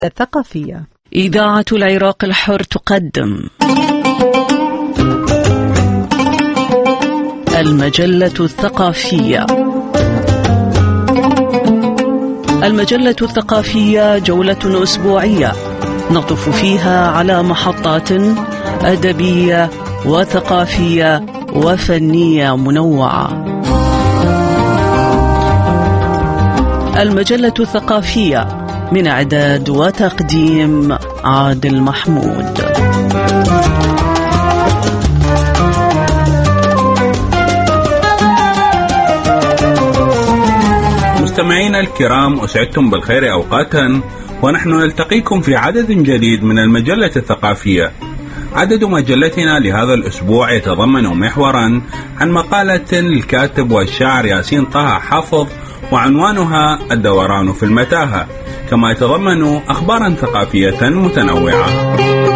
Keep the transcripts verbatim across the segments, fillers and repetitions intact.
الثقافية. إذاعة العراق الحر تقدم المجلة الثقافية. المجلة الثقافية جولة أسبوعية نطف فيها على محطات أدبية وثقافية وفنية منوعة. المجلة الثقافية من إعداد وتقديم عادل محمود. مستمعينا الكرام، أسعدتم بالخير أوقاتا، ونحن نلتقيكم في عدد جديد من المجلة الثقافية. عدد مجلتنا لهذا الأسبوع يتضمن محورا عن مقالة للكاتب والشاعر ياسين طه حافظ، وعنوانها الدوران في المتاهة، كما يتضمن أخبارا ثقافية متنوعة.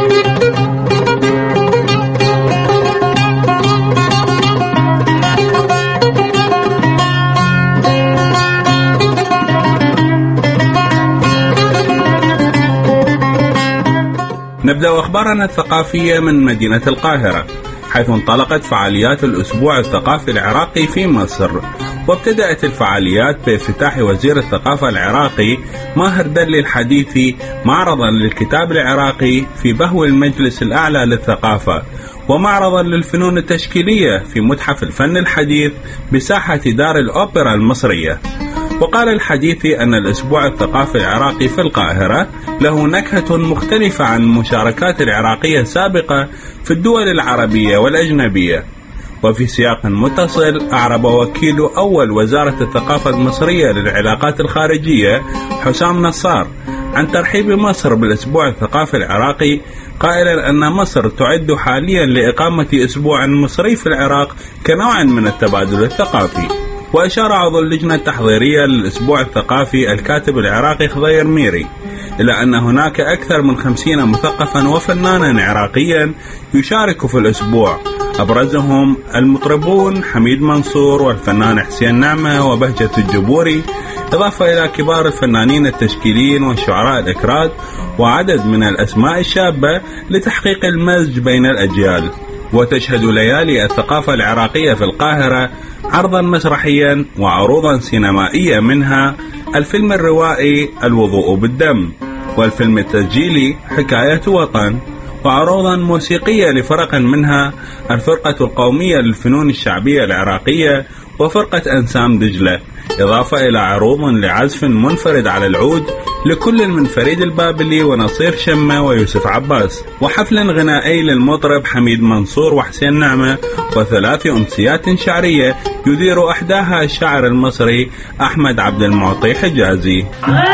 نبدأ أخبارنا الثقافية من مدينة القاهرة، حيث انطلقت فعاليات الأسبوع الثقافي العراقي في مصر. وابتدأت الفعاليات بافتتاح وزير الثقافة العراقي ماهر دلي الحديثي معرضا للكتاب العراقي في بهو المجلس الأعلى للثقافة، ومعرضا للفنون التشكيلية في متحف الفن الحديث بساحة دار الأوبرا المصرية. وقال الحديثي أن الأسبوع الثقافي العراقي في القاهرة له نكهة مختلفة عن المشاركات العراقية السابقة في الدول العربية والأجنبية. وفي سياق متصل، أعرب وكيل أول وزارة الثقافة المصرية للعلاقات الخارجية حسام نصار عن ترحيب مصر بالأسبوع الثقافي العراقي، قائلا أن مصر تعد حاليا لإقامة أسبوع مصري في العراق كنوع من التبادل الثقافي. وأشار عضو اللجنة التحضيرية للأسبوع الثقافي الكاتب العراقي خضير ميري إلى أن هناك أكثر من خمسين مثقفا وفنانا عراقيا يشارك في الأسبوع، أبرزهم المطربون حميد منصور والفنان حسين نعمة وبهجة الجبوري، إضافة إلى كبار الفنانين التشكيليين والشعراء الإكراد، وعدد من الأسماء الشابة لتحقيق المزج بين الأجيال. وتشهد ليالي الثقافة العراقية في القاهرة عرضا مسرحيا وعروضا سينمائية، منها الفيلم الروائي الوضوء بالدم، والفيلم التسجيلي حكاية وطن، وعروضا موسيقية لفرق منها الفرقة القومية للفنون الشعبية العراقية وفرقة أنسام دجلة، إضافة إلى عروض لعزف منفرد على العود لكل من فريد البابلي ونصير شمة ويوسف عباس، وحفل غنائي للمطرب حميد منصور وحسين نعمة، وثلاث أمسيات شعرية يدير إحداها الشاعر المصري أحمد عبد المعطي حجازي.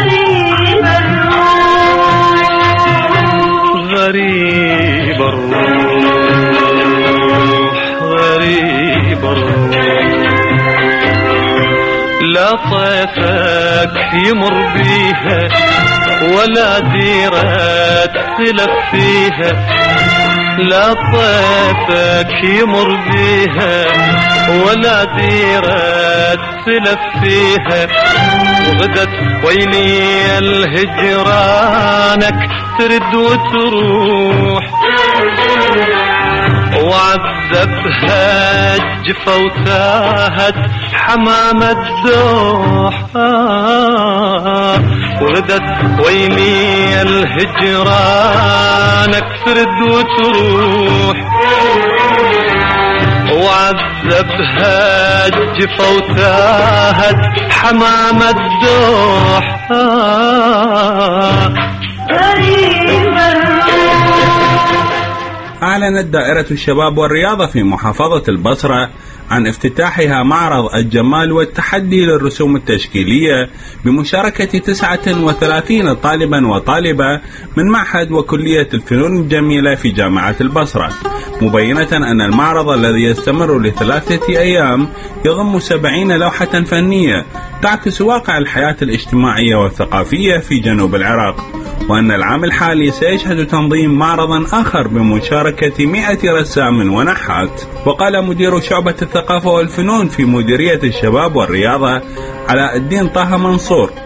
غريب الروح غريب الروح غريب الروح، لا طيفك يمر بيها ولا ديرة تخلف فيها، لا طيفك يمر بيها ولا ديرة تخلف فيها، وغدت ويلي الهجرانك ترد وتروح، وعذبها الجفا وتاهت حمام الدوح، وغدت ويلي الهجرانك ترد وتروح، وعذبها الجفا وتاهت حمام الدوح. أعلنت دائرة الشباب والرياضة في محافظة البصرة عن افتتاحها معرض الجمال والتحدي للرسوم التشكيلية بمشاركة تسعة وثلاثين طالبا وطالبة من معهد وكلية الفنون الجميلة في جامعة البصرة، مبينة أن المعرض الذي يستمر لثلاثة أيام يضم سبعين لوحة فنية تعكس واقع الحياة الاجتماعية والثقافية في جنوب العراق، وأن العام الحالي سيشهد تنظيم معرض آخر بمشاركة مئة رسام ونحات. وقال مدير شعبة الثقافة والفنون في مديرية الشباب والرياضة علاء الدين طه منصور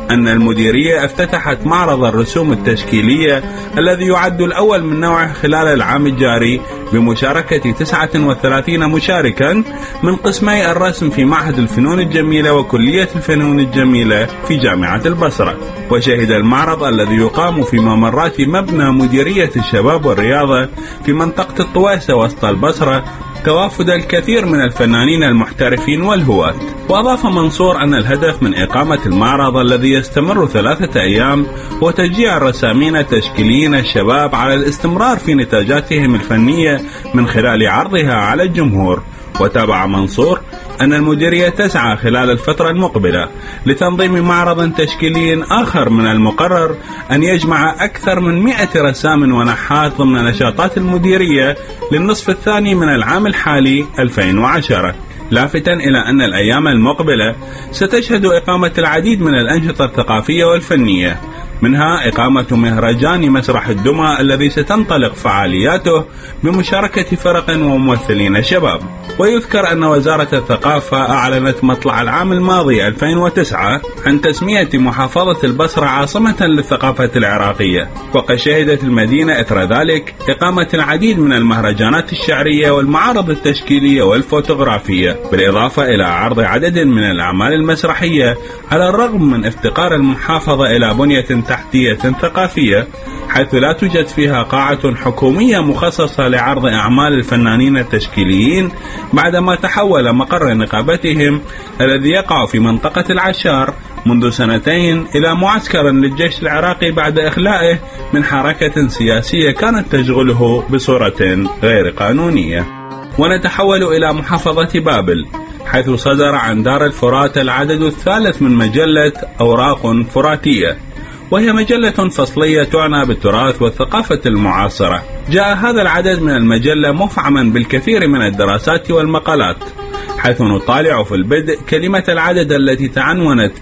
أن المديرية افتتحت معرض الرسوم التشكيلية الذي يعد الأول من نوعه خلال العام الجاري بمشاركة تسعة وثلاثين مشاركا من قسمي الرسم في معهد الفنون الجميلة وكلية الفنون الجميلة في جامعة البصرة. وشهد المعرض الذي يقام في ممرات مبنى مديرية الشباب والرياضة في منطقة الطويسة وسط البصرة توافد الكثير من الفنانين المحترفين والهواة. وأضاف منصور أن الهدف من إقامة المعرض الذي يستمر ثلاثة أيام هو تشجيع الرسامين التشكيليين الشباب على الاستمرار في نتاجاتهم الفنية من خلال عرضها على الجمهور. وتابع منصور أن المديرية تسعى خلال الفترة المقبلة لتنظيم معرض تشكيلي آخر من المقرر أن يجمع أكثر من مئة رسام ونحات ضمن نشاطات المديرية للنصف الثاني من العام الحالي ألفين وعشرة، لافتا إلى أن الأيام المقبلة ستشهد إقامة العديد من الأنشطة الثقافية والفنية، منها إقامة مهرجان مسرح الدمى الذي ستنطلق فعالياته بمشاركة فرق وممثلين شباب. ويذكر أن وزارة الثقافة أعلنت مطلع العام الماضي ألفين وتسعة عن تسمية محافظة البصرة عاصمة للثقافة العراقية، وقد شهدت المدينة إثر ذلك إقامة العديد من المهرجانات الشعرية والمعارض التشكيلية والفوتوغرافية، بالإضافة إلى عرض عدد من الأعمال المسرحية، على الرغم من افتقار المحافظة إلى بنية تحتية ثقافية حيث لا توجد فيها قاعة حكومية مخصصة لعرض أعمال الفنانين التشكيليين، بعدما تحول مقر نقابتهم الذي يقع في منطقة العشار منذ سنتين إلى معسكر للجيش العراقي بعد إخلائه من حركة سياسية كانت تشغله بصورة غير قانونية. ونتحول إلى محافظة بابل، حيث صدر عن دار الفرات العدد الثالث من مجلة أوراق فراتية، وهي مجلة فصلية تعنى بالتراث والثقافة المعاصرة. جاء هذا العدد من المجلة مفعما بالكثير من الدراسات والمقالات، حيث نطالع في البدء كلمة العدد التي تعنونت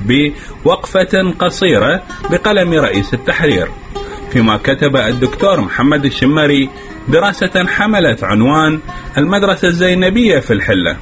بوقفة قصيرة بقلم رئيس التحرير، فيما كتب الدكتور محمد الشمري دراسة حملت عنوان المدرسة الزينبية في الحلة.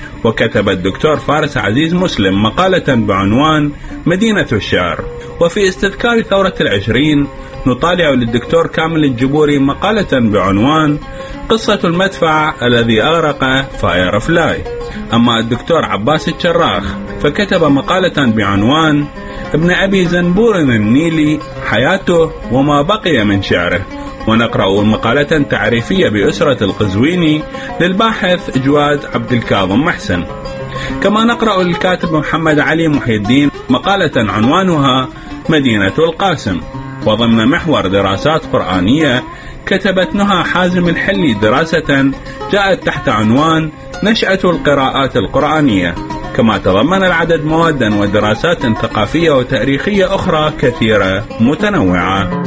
وكتب الدكتور فارس عزيز مسلم مقالة بعنوان مدينة الشعر. وفي استذكار ثورة العشرين نطالع للدكتور كامل الجبوري مقالة بعنوان قصة المدفع الذي أغرق فاير فلاي. أما الدكتور عباس الشراخ فكتب مقالة بعنوان ابن أبي زنبور النيلي حياته وما بقي من شعره. ونقرأ مقالة تعريفية بأسرة القزويني للباحث جواد عبد الكاظم محسن. كما نقرأ الكاتب محمد علي محي الدين مقالة عنوانها مدينة القاسم. وضمن محور دراسات قرآنية كتبت نهى حازم الحلي دراسة جاءت تحت عنوان نشأة القراءات القرآنية. كما تضمن العدد موادا ودراسات ثقافية وتاريخية أخرى كثيرة متنوعة.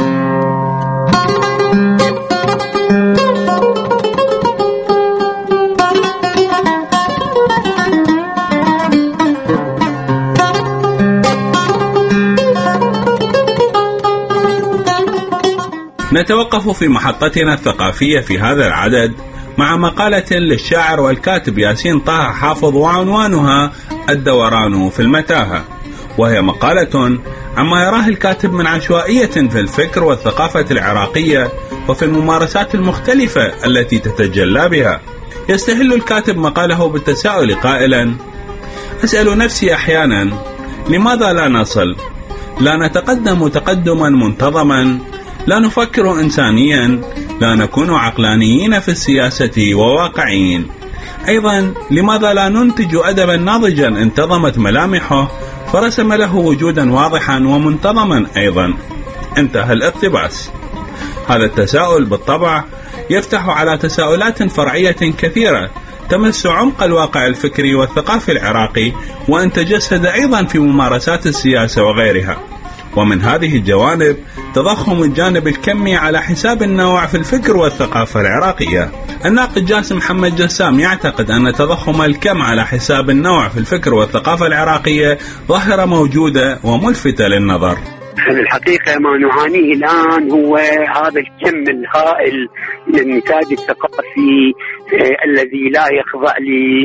نتوقف في محطتنا الثقافية في هذا العدد مع مقالة للشاعر والكاتب ياسين طه حافظ وعنوانها الدوران في المتاهة، وهي مقالة عما يراه الكاتب من عشوائية في الفكر والثقافة العراقية وفي الممارسات المختلفة التي تتجلى بها. يستهل الكاتب مقاله بالتساؤل قائلا: أسأل نفسي أحيانا لماذا لا نصل؟ لا نتقدم تقدما منتظما، لا نفكر إنسانيا، لا نكون عقلانيين في السياسة وواقعيين. أيضا لماذا لا ننتج أدبا ناضجا انتظمت ملامحه فرسم له وجودا واضحا ومنتظما أيضا؟ انتهى الاقتباس. هذا التساؤل بالطبع يفتح على تساؤلات فرعية كثيرة تمس عمق الواقع الفكري والثقافي العراقي، وأن تجسد أيضا في ممارسات السياسة وغيرها. ومن هذه الجوانب تضخم الجانب الكمي على حساب النوع في الفكر والثقافة العراقية. الناقد جاسم محمد جسام يعتقد أن تضخم الكم على حساب النوع في الفكر والثقافة العراقية ظاهرة موجودة وملفتة للنظر. الحقيقة ما نعانيه الآن هو هذا الكم الهائل من النتاج الثقافي آه الذي لا يخضع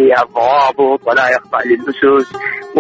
للضوابط ولا يخضع للأسس،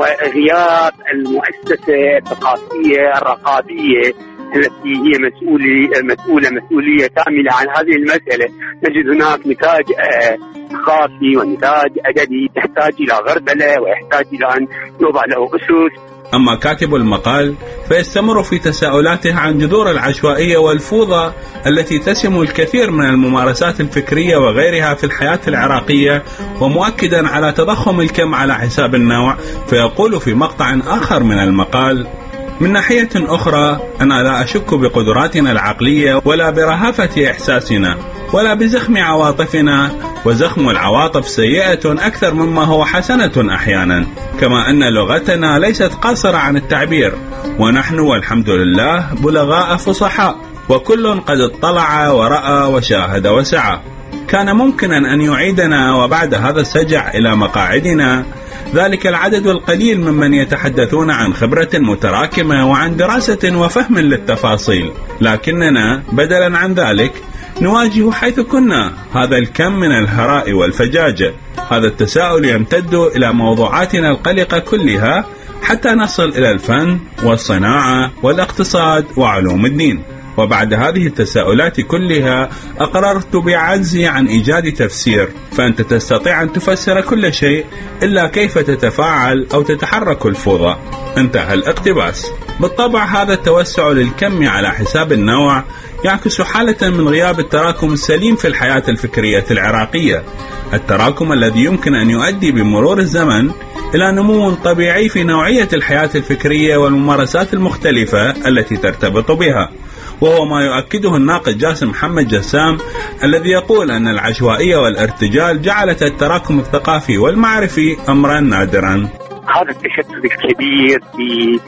وغياب المؤسسة الثقافية الرقابية التي هي مسؤولة مسؤولة مسؤولية كاملة عن هذه المسألة. نجد هناك نتاج آه ثقافي ونتاج أدبي يحتاج إلى غربلة ويحتاج إلى أن يوضع له أسس. أما كاتب المقال فيستمر في تساؤلاته عن جذور العشوائية والفوضى التي تسم الكثير من الممارسات الفكرية وغيرها في الحياة العراقية، ومؤكدا على تضخم الكم على حساب النوع. فيقول في مقطع آخر من المقال: من ناحية أخرى أنا لا أشك بقدراتنا العقلية ولا برهافة إحساسنا ولا بزخم عواطفنا، وزخم العواطف سيئة أكثر مما هو حسنة أحيانا، كما أن لغتنا ليست قاصرة عن التعبير، ونحن والحمد لله بلغاء فصحاء، وكل قد اطلع ورأى وشاهد وسعى. كان ممكنا أن يعيدنا وبعد هذا السجع إلى مقاعدنا ذلك العدد القليل ممن يتحدثون عن خبرة متراكمة وعن دراسة وفهم للتفاصيل، لكننا بدلا عن ذلك نواجه حيث كنا هذا الكم من الهراء والفجاجة. هذا التساؤل يمتد إلى موضوعاتنا القلقة كلها حتى نصل إلى الفن والصناعة والاقتصاد وعلوم الدين. وبعد هذه التساؤلات كلها أقررت بعجزي عن إيجاد تفسير، فأنت تستطيع أن تفسر كل شيء إلا كيف تتفاعل أو تتحرك الفوضى. انتهى الاقتباس. بالطبع هذا التوسع للكم على حساب النوع يعكس حالة من غياب التراكم السليم في الحياة الفكرية العراقية، التراكم الذي يمكن أن يؤدي بمرور الزمن إلى نمو طبيعي في نوعية الحياة الفكرية والممارسات المختلفة التي ترتبط بها، وهو ما يؤكده الناقد جاسم محمد جسام الذي يقول أن العشوائية والارتجال جعلت التراكم الثقافي والمعرفي أمرا نادرا. هذا التشتت الكبير في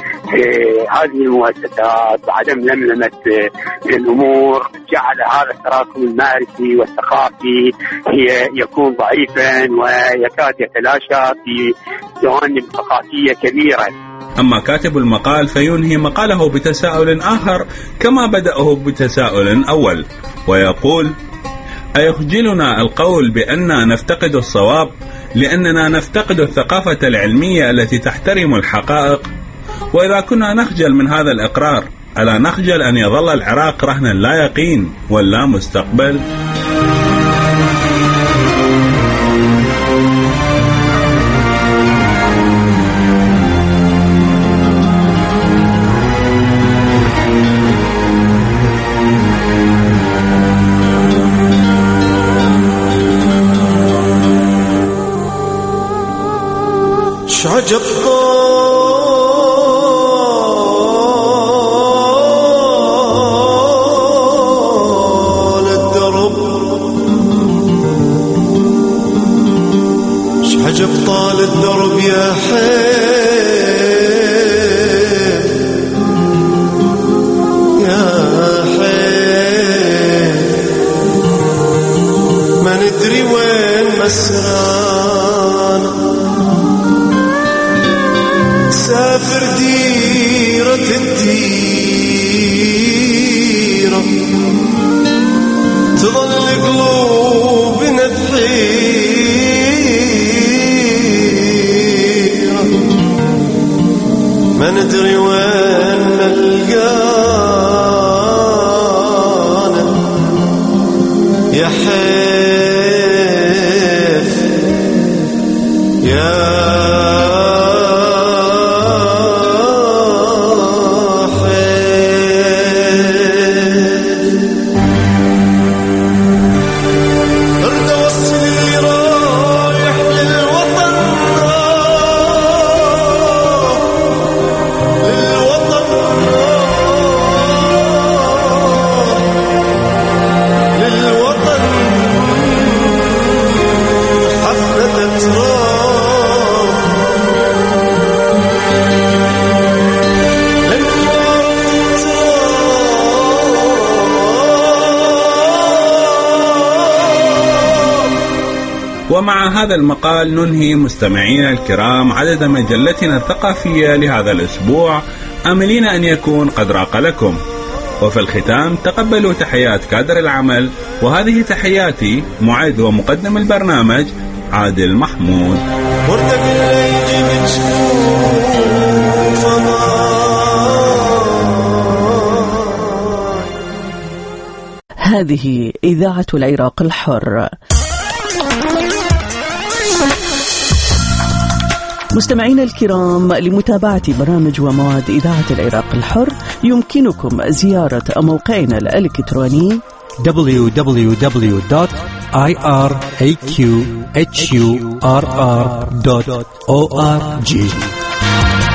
هذه المؤسسات وعدم لملمة الأمور جعل هذا التراكم المعرفي والثقافي هي يكون ضعيفا ويكاد يتلاشى في جوانب ثقافية كبيرة. أما كاتب المقال فينهي مقاله بتساؤل آخر كما بدأه بتساؤل أول، ويقول: أيخجلنا القول بأننا نفتقد الصواب لأننا نفتقد الثقافة العلمية التي تحترم الحقائق؟ وإذا كنا نخجل من هذا الإقرار ألا نخجل أن يظل العراق رهنا لا يقين ولا مستقبل؟ شعجب طال الدرب، شعجب طال الدرب يا حيل يا حيل، ما ندري وين مسرانا، سافر ديرة الديرة تظل قلوبنا بحيرة، ما ندري وين نلقانا يا حيف يا ومع هذا المقال ننهي مستمعينا الكرام عدد مجلتنا الثقافية لهذا الأسبوع آملين أن يكون قد راق لكم. وفي الختام تقبلوا تحيات كادر العمل، وهذه تحياتي معد ومقدم البرنامج عادل محمود. هذه إذاعة العراق الحر. مستمعينا الكرام، لمتابعة برامج ومواد إذاعة العراق الحر يمكنكم زيارة موقعنا الإلكتروني دبليو دبليو دبليو دوت آي آر إيه كيو إتش يو آر آر دوت أو آر جي.